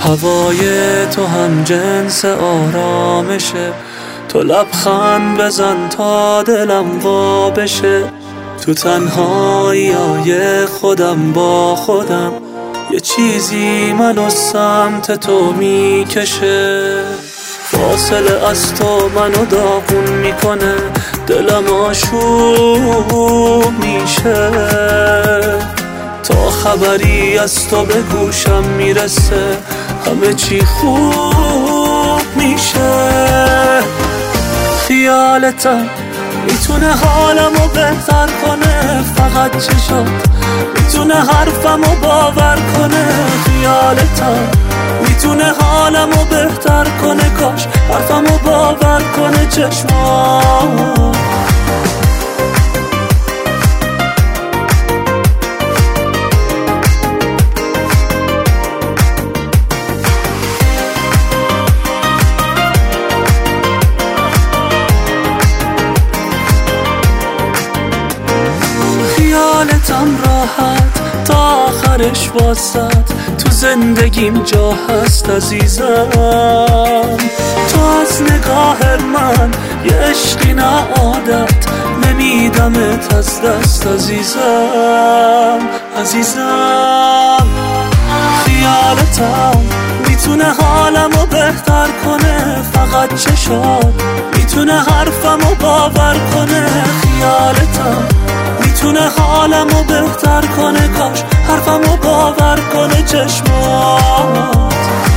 هوای تو هم جنس آرامشه، تو لبخند بزن تا دلم وا بشه. تو تنهایی خودم با خودم، یه چیزی منو سمت تو میکشه. فاصله از تو منو داغون میکنه، دلم آشوب میشه. تا خبری از تو به گوشم میرسه، همه چی خوب میشه. خیالتم میتونه حالمو بهتر کنه، فقط چشات میتونه حرفمو باور کنه. خیالتم میتونه حالمو بهتر کنه، کاش حرفمو باور کنه چشمات. خیالتم راحت تا آخرش واسط، تو زندگیم جا هست عزیزم. تو از نگاه من یه عشقی نه عادت، نمیدمت از دست عزیزم. خیالتم میتونه حالمو بهتر کنه، فقط چشات میتونه حرفمو باور کنه. خیالتم میتونه حالمو بهتر کنه، کاش حرفمو باور کنه چشمات.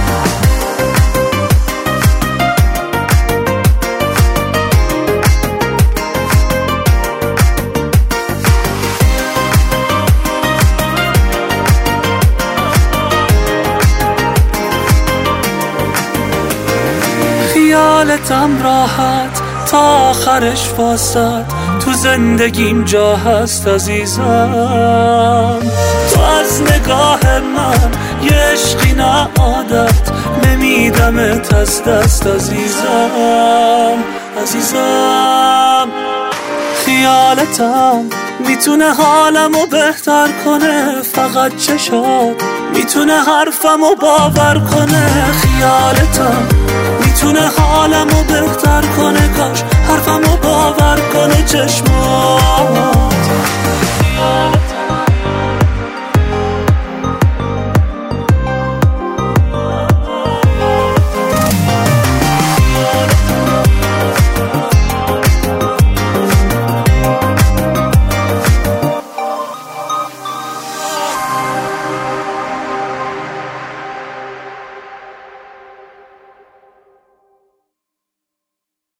خیالتم راحت تا آخرش واسط، تو زندگیم جا هست عزیزم. تو از نگاه من یه عشقی نه عادت، نمیدمت از دست عزیزم. خیالتم میتونه حالمو بهتر کنه، فقط چشات میتونه حرفمو باور کنه. خیالتم میتونه حالمو بهتر کنه، کاش حرفمو باور کنه چشمات.